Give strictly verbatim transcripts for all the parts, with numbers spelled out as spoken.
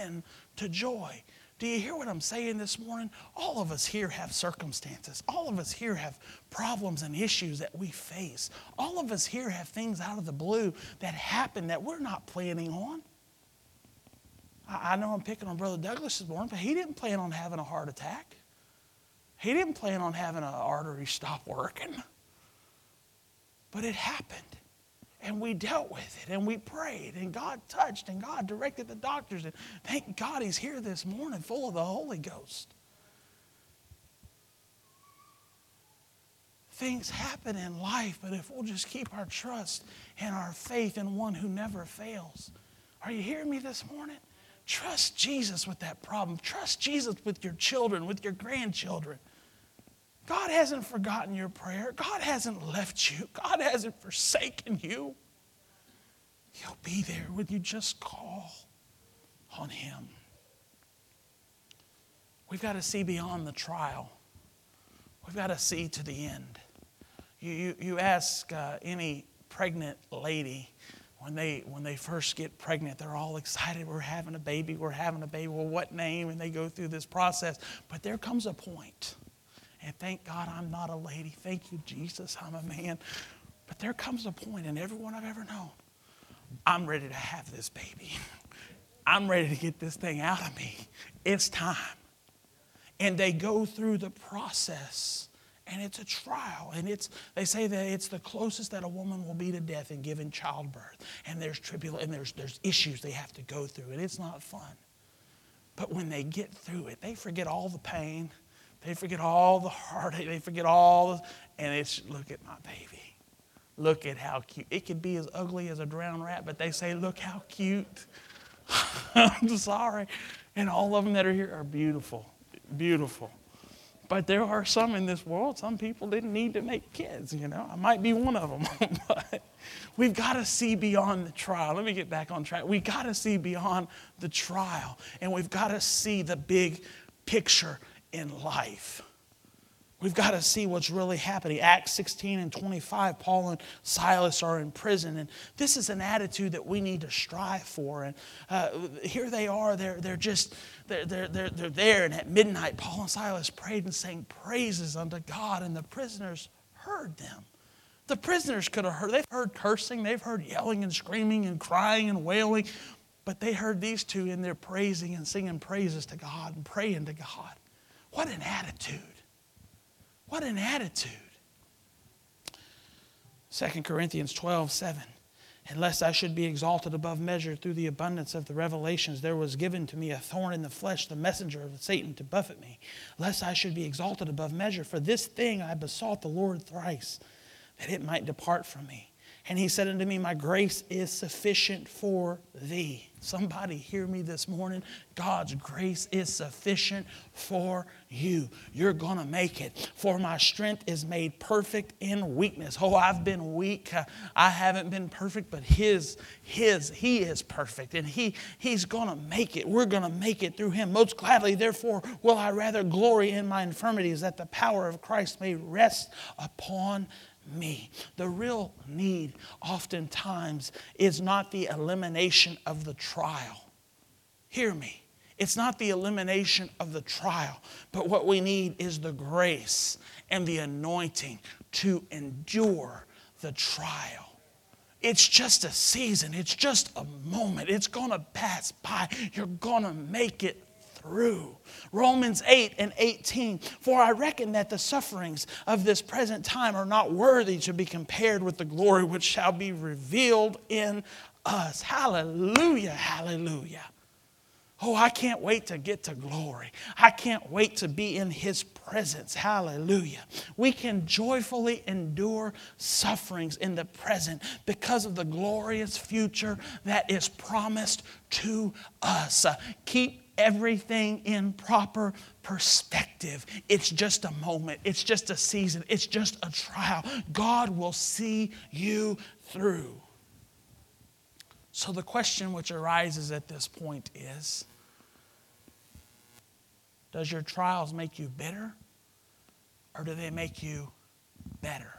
into joy. Do you hear what I'm saying this morning? All of us here have circumstances. All of us here have problems and issues that we face. All of us here have things out of the blue that happen that we're not planning on. I know I'm picking on Brother Douglas this morning, but he didn't plan on having a heart attack. He didn't plan on having an artery stop working. But it happened. And we dealt with it, and we prayed, and God touched, and God directed the doctors. And thank God he's here this morning full of the Holy Ghost. Things happen in life, but if we'll just keep our trust and our faith in one who never fails. Are you hearing me this morning? Trust Jesus with that problem. Trust Jesus with your children, with your grandchildren. God hasn't forgotten your prayer. God hasn't left you. God hasn't forsaken you. He'll be there when you just call on him. We've got to see beyond the trial. We've got to see to the end. You, you, you ask uh, any pregnant lady, when they, when they first get pregnant, they're all excited. We're having a baby. We're having a baby. Well, what name? And they go through this process. But there comes a point. And thank God I'm not a lady. Thank you, Jesus, I'm a man. But there comes a point in everyone I've ever known, I'm ready to have this baby. I'm ready to get this thing out of me. It's time. And they go through the process. And it's a trial. And it's they say that it's the closest that a woman will be to death in giving childbirth. And there's tribulation, and there's, there's issues they have to go through. And it's not fun. But when they get through it, they forget all the pain. They forget all the heartache. They forget all the, and it's, look at my baby. Look at how cute. It could be as ugly as a drowned rat, but they say, look how cute. I'm sorry. And all of them that are here are beautiful. Beautiful. But there are some in this world, some people didn't need to make kids, you know. I might be one of them. But we've got to see beyond the trial. Let me get back on track. We've got to see beyond the trial. And we've got to see the big picture in life. We've got to see what's really happening. Acts sixteen and twenty-five, Paul and Silas are in prison. And this is an attitude that we need to strive for. And uh, here they are. They're, they're just, they're, they're, they're, they're there. And at midnight, Paul and Silas prayed and sang praises unto God. And the prisoners heard them. The prisoners could have heard. They've heard cursing. They've heard yelling and screaming and crying and wailing. But they heard these two in there praising and singing praises to God and praying to God. What an attitude. What an attitude. Second Corinthians twelve, seven. Unless I should be exalted above measure through the abundance of the revelations, there was given to me a thorn in the flesh, the messenger of Satan to buffet me. Lest I should be exalted above measure. For this thing I besought the Lord thrice, that it might depart from me. And he said unto me, my grace is sufficient for thee. Somebody hear me this morning. God's grace is sufficient for you. You're going to make it. For my strength is made perfect in weakness. Oh, I've been weak. I haven't been perfect, but his, his, he is perfect. And he, he's going to make it. We're going to make it through him. Most gladly, therefore, will I rather glory in my infirmities, that the power of Christ may rest upon me. The real need oftentimes is not the elimination of the trial. Hear me. It's not the elimination of the trial, but what we need is the grace and the anointing to endure the trial. It's just a season. It's just a moment. It's going to pass by. You're going to make it through. Romans eight and eighteen. For I reckon that the sufferings of this present time are not worthy to be compared with the glory which shall be revealed in us. Hallelujah, hallelujah. Oh, I can't wait to get to glory. I can't wait to be in his presence. Hallelujah. We can joyfully endure sufferings in the present because of the glorious future that is promised to us. Uh, keep everything in proper perspective. It's just a moment. It's just a season. It's just a trial. God will see you through. So the question which arises at this point is, does your trials make you bitter, or do they make you better?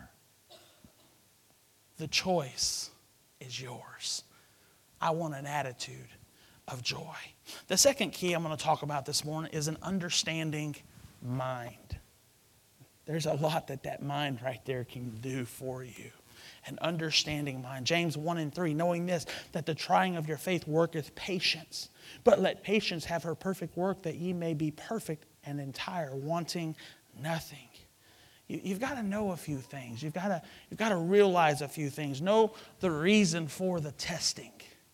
The choice is yours. I want an attitude of joy. The second key I'm going to talk about this morning is an understanding mind. There's a lot that that mind right there can do for you. An understanding mind. James one and three, knowing this, that the trying of your faith worketh patience. But let patience have her perfect work, that ye may be perfect and entire, wanting nothing. You, you've got to know a few things. You've got to, you've got to realize a few things. Know the reason for the testing.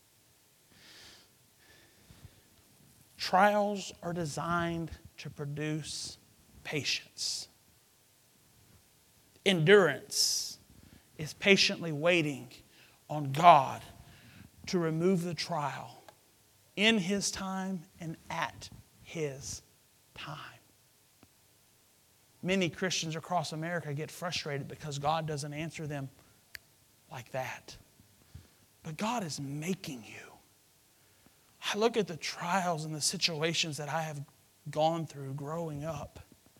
Trials are designed to produce patience. Endurance is patiently waiting on God to remove the trial in His time and at His time. Many Christians across America get frustrated because God doesn't answer them like that. But God is making you. I look at the trials and the situations that I have gone through growing up.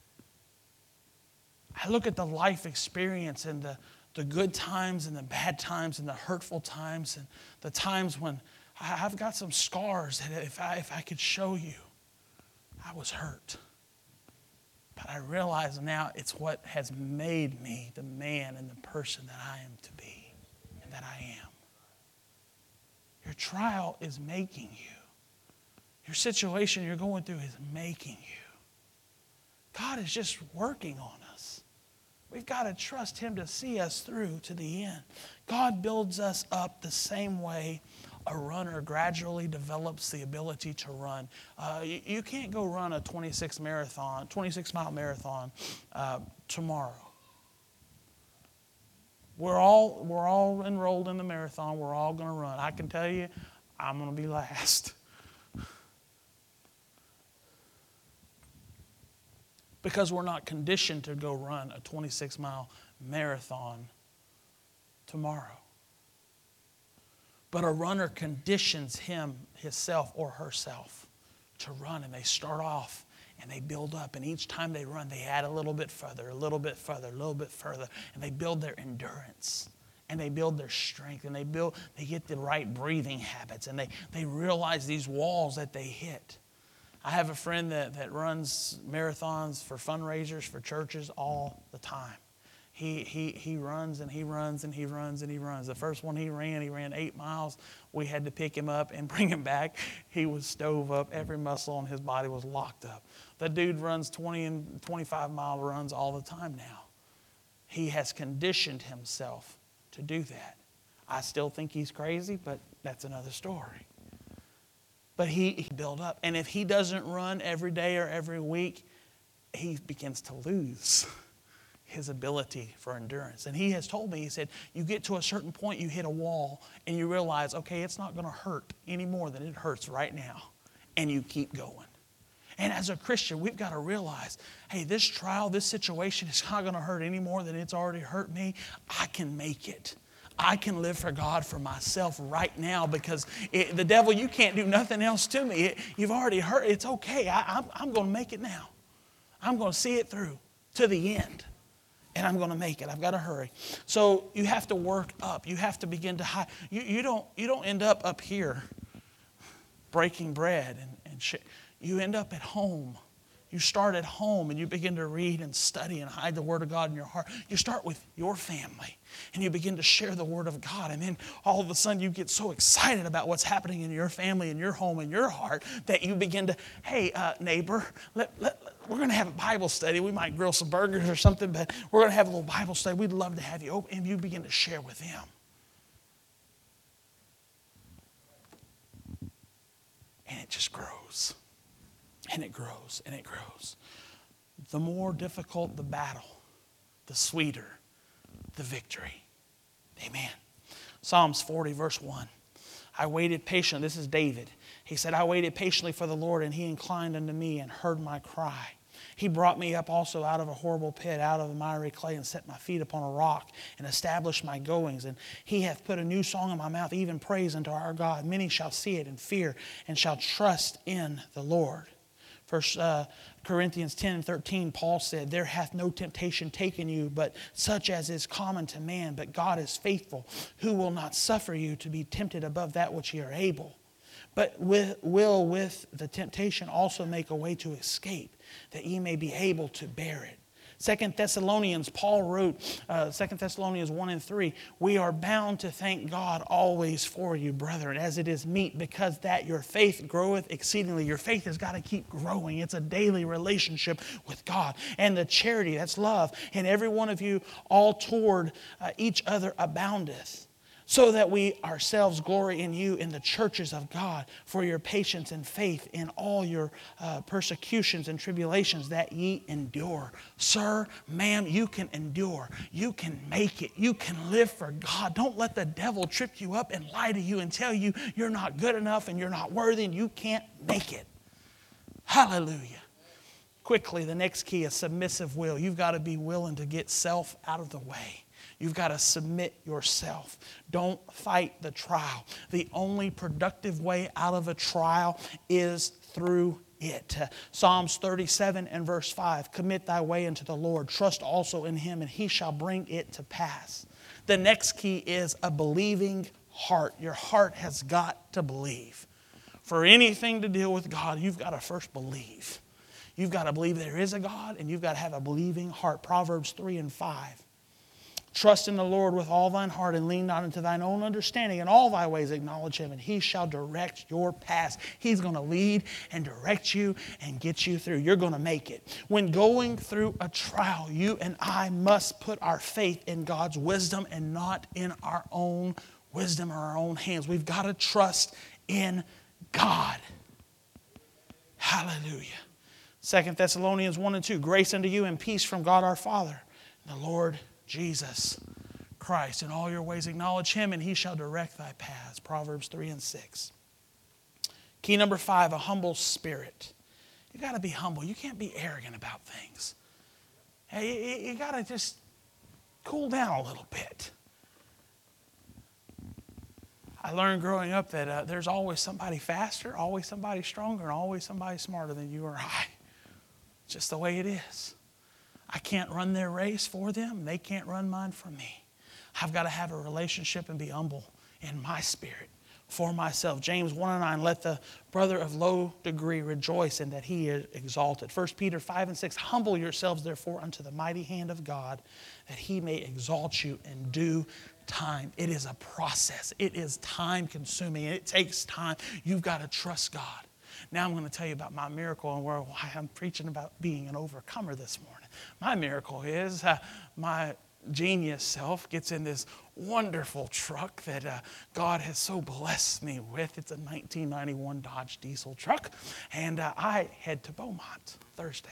I look at the life experience and the, the good times and the bad times and the hurtful times and the times when I, I've got some scars that if I, if I could show you, I was hurt. But I realize now it's what has made me the man and the person that I am to be and that I am. Your trial is making you. Your situation you're going through is making you. God is just working on us. We've got to trust Him to see us through to the end. God builds us up the same way a runner gradually develops the ability to run. Uh, you, you can't go run a twenty-six marathon, twenty-six mile marathon uh, tomorrow. We're all we're all enrolled in the marathon. We're all going to run. I can tell you, I'm going to be last. Because we're not conditioned to go run a twenty-six mile marathon tomorrow. But a runner conditions him, himself, or herself to run. And they start off and they build up. And each time they run, they add a little bit further, a little bit further, a little bit further. And they build their endurance. And they build their strength. And they build, they get the right breathing habits. And they, they realize these walls that they hit. I have a friend that, that runs marathons for fundraisers for churches all the time. He, he, he runs and he runs and he runs and he runs. The first one he ran, he ran eight miles. We had to pick him up and bring him back. He was stove up. Every muscle in his body was locked up. The dude runs twenty and twenty-five mile runs all the time now. He has conditioned himself to do that. I still think he's crazy, but that's another story. But he, he built up. And if he doesn't run every day or every week, he begins to lose his ability for endurance. And he has told me, he said, you get to a certain point, you hit a wall, and you realize, okay, it's not going to hurt any more than it hurts right now. And you keep going. And as a Christian, we've got to realize, hey, this trial, this situation is not going to hurt any more than it's already hurt me. I can make it. I can live for God for myself right now because it, the devil, you can't do nothing else to me. It, you've already hurt. It's okay. I, I'm, I'm going to make it now. I'm going to see it through to the end. And I'm going to make it. I've got to hurry. So you have to work up. You have to begin to hide. You, you, don't, you don't end up up here breaking bread. and, and sh- You end up at home. You start at home and you begin to read and study and hide the Word of God in your heart. You start with your family and you begin to share the Word of God. And then all of a sudden you get so excited about what's happening in your family, in your home, in your heart that you begin to, hey, uh, neighbor, let, let, let, we're going to have a Bible study. We might grill some burgers or something, but we're going to have a little Bible study. We'd love to have you open. And you begin to share with them. And it just grows. And it grows, and it grows. The more difficult the battle, the sweeter the victory. Amen. Psalms forty, verse one. I waited patiently. This is David. He said, I waited patiently for the Lord, and He inclined unto me and heard my cry. He brought me up also out of a horrible pit, out of the miry clay, and set my feet upon a rock, and established my goings. And He hath put a new song in my mouth, even praise unto our God. Many shall see it and fear, and shall trust in the Lord. First uh, Corinthians ten and thirteen, Paul said, there hath no temptation taken you, but such as is common to man. But God is faithful, who will not suffer you to be tempted above that which ye are able, but with, will with the temptation also make a way to escape, that ye may be able to bear it. Second Thessalonians, Paul wrote, uh, Second Thessalonians one and three, we are bound to thank God always for you, brethren, as it is meet, because that your faith groweth exceedingly. Your faith has got to keep growing. It's a daily relationship with God. And the charity, that's love, and every one of you all toward uh, each other aboundeth, so that we ourselves glory in you in the churches of God for your patience and faith in all your uh, persecutions and tribulations that ye endure. Sir, ma'am, you can endure. You can make it. You can live for God. Don't let the devil trip you up and lie to you and tell you you're not good enough and you're not worthy and you can't make it. Hallelujah. Quickly, the next key is submissive will. You've got to be willing to get self out of the way. You've got to submit yourself. Don't fight the trial. The only productive way out of a trial is through it. Psalms thirty-seven and verse five, commit thy way unto the Lord. Trust also in him, and he shall bring it to pass. The next key is a believing heart. Your heart has got to believe. For anything to deal with God, you've got to first believe. You've got to believe there is a God, and you've got to have a believing heart. Proverbs three and five. Trust in the Lord with all thine heart, and lean not into thine own understanding. In all thy ways acknowledge him, and he shall direct your paths. He's going to lead and direct you and get you through. You're going to make it. When going through a trial, you and I must put our faith in God's wisdom and not in our own wisdom or our own hands. We've got to trust in God. Hallelujah. Second Thessalonians one and two. Grace unto you and peace from God our Father and the Lord Jesus Christ. In all your ways acknowledge him, and he shall direct thy paths. Proverbs three and six. Key number five, a humble spirit. You got to be humble. You can't be arrogant about things. Hey, you, you got to just cool down a little bit. I learned growing up that uh, there's always somebody faster, always somebody stronger, and always somebody smarter than you or I. It's just the way it is. I can't run their race for them. They can't run mine for me. I've got to have a relationship and be humble in my spirit for myself. James one and nine, let the brother of low degree rejoice in that he is exalted. First Peter five and six, humble yourselves therefore unto the mighty hand of God, that he may exalt you in due time. It is a process. It is time consuming. It takes time. You've got to trust God. Now I'm going to tell you about my miracle and why I'm preaching about being an overcomer this morning. My miracle is uh, my genius self gets in this wonderful truck that uh, God has so blessed me with. It's a nineteen ninety-one Dodge diesel truck. And uh, I head to Beaumont Thursday.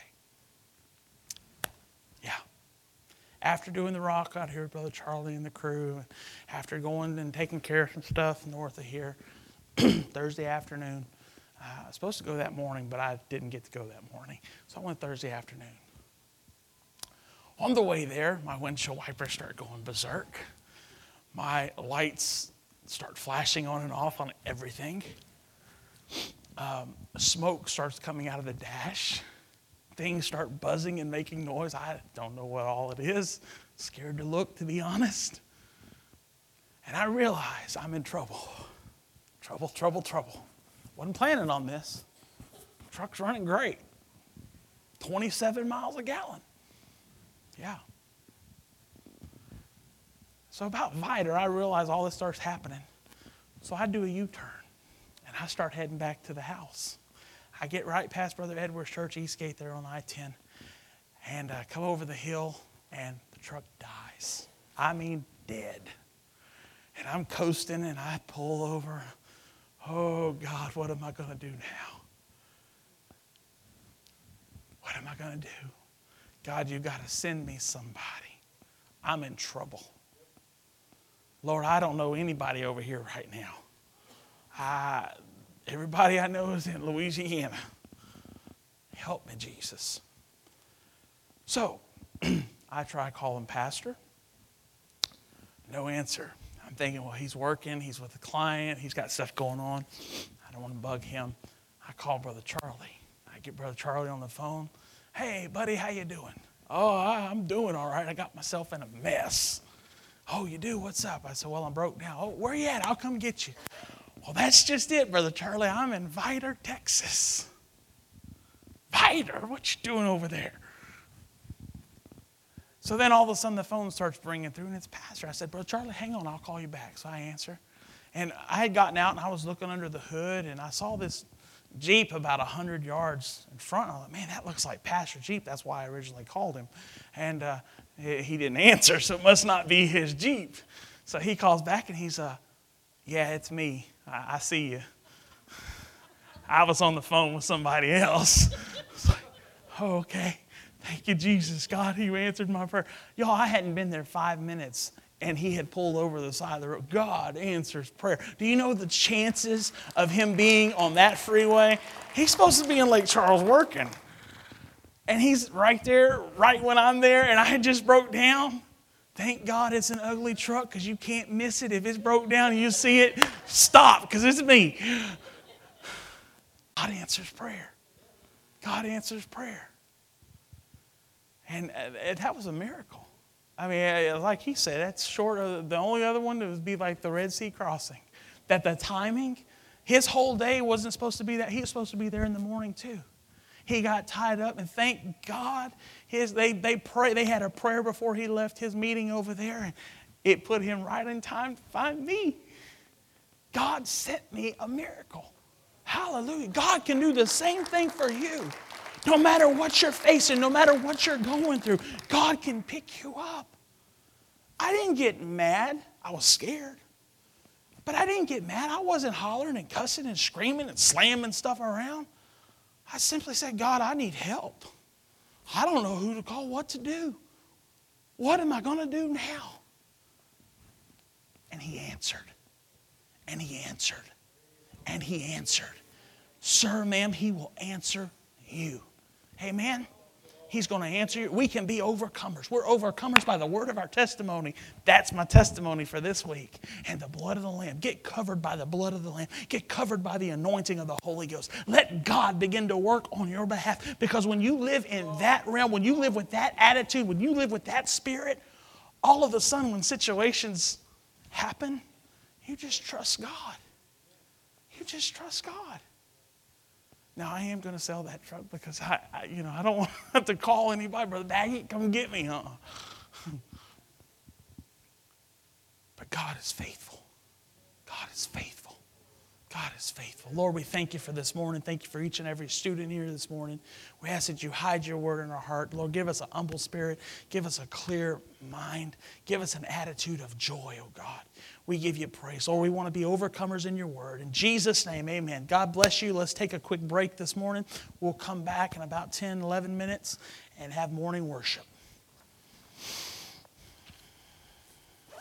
Yeah. After doing the rock out here with Brother Charlie and the crew, after going and taking care of some stuff north of here, Thursday afternoon, uh, I was supposed to go that morning, but I didn't get to go that morning. So I went Thursday afternoon. On the way there, my windshield wipers start going berserk. My lights start flashing on and off on everything. Um, smoke starts coming out of the dash. Things start buzzing and making noise. I don't know what all it is. Scared to look, to be honest. And I realize I'm in trouble. Trouble, trouble, trouble. Wasn't planning on this. Truck's running great. twenty-seven miles a gallon. Yeah. So about Vider, I realize all this starts happening. So I do a U-turn, and I start heading back to the house. I get right past Brother Edwards Church, Eastgate there on I ten, and I come over the hill, and the truck dies. I mean, dead. And I'm coasting, and I pull over. Oh, God, what am I going to do now? What am I going to do? God, you've got to send me somebody. I'm in trouble. Lord, I don't know anybody over here right now. I, everybody I know is in Louisiana. Help me, Jesus. So, I try calling Pastor. No answer. I'm thinking, well, he's working. He's with a client. He's got stuff going on. I don't want to bug him. I call Brother Charlie. I get Brother Charlie on the phone. Hey, buddy, how you doing? Oh, I'm doing all right. I got myself in a mess. Oh, you do? What's up? I said, well, I'm broke now. Oh, where you at? I'll come get you. Well, that's just it, Brother Charlie. I'm in Vidor, Texas. Vidor, what you doing over there? So then all of a sudden the phone starts ringing through, and it's Pastor. I said, Brother Charlie, hang on, I'll call you back. So I answer. And I had gotten out, and I was looking under the hood, and I saw this Jeep about one hundred yards in front. I thought, man, that looks like Pastor Jeep. That's why I originally called him. And uh, he didn't answer, so it must not be his Jeep. So he calls back, and he's, uh, yeah, it's me. I, I see you. I was on the phone with somebody else. It's like, oh, okay. Thank you, Jesus. God, you answered my prayer. Y'all, I hadn't been there five minutes, and he had pulled over the side of the road. God answers prayer. Do you know the chances of him being on that freeway? He's supposed to be in Lake Charles working. And he's right there, right when I'm there, and I had just broke down. Thank God it's an ugly truck, because you can't miss it. If it's broke down and you see it, stop, because it's me. God answers prayer. God answers prayer. And that was a miracle. I mean, like he said, that's short of the only other one that would be like the Red Sea crossing. That the timing, his whole day wasn't supposed to be that. He was supposed to be there in the morning too. He got tied up, and thank God, his they they pray. They had a prayer before he left his meeting over there, and it put him right in time to find me. God sent me a miracle. Hallelujah. God can do the same thing for you. No matter what you're facing, no matter what you're going through, God can pick you up. I didn't get mad. I was scared. But I didn't get mad. I wasn't hollering and cussing and screaming and slamming stuff around. I simply said, God, I need help. I don't know who to call, what to do. What am I going to do now? And he answered. And he answered. And he answered. Sir, ma'am, he will answer you. Amen. He's going to answer you. We can be overcomers. We're overcomers by the word of our testimony. That's my testimony for this week. And the blood of the Lamb. Get covered by the blood of the Lamb. Get covered by the anointing of the Holy Ghost. Let God begin to work on your behalf. Because when you live in that realm, when you live with that attitude, when you live with that spirit, all of a sudden when situations happen, you just trust God. You just trust God. Now, I am going to sell that truck because I, I, you know, I don't want to have to call anybody, Brother Daggett, come get me, huh? But God is faithful. God is faithful. God is faithful. Lord, we thank you for this morning. Thank you for each and every student here this morning. We ask that you hide your word in our heart. Lord, give us an humble spirit. Give us a clear mind. Give us an attitude of joy, oh God. We give you praise. Lord, we want to be overcomers in your word. In Jesus' name, amen. God bless you. Let's take a quick break this morning. We'll come back in about ten, eleven minutes and have morning worship.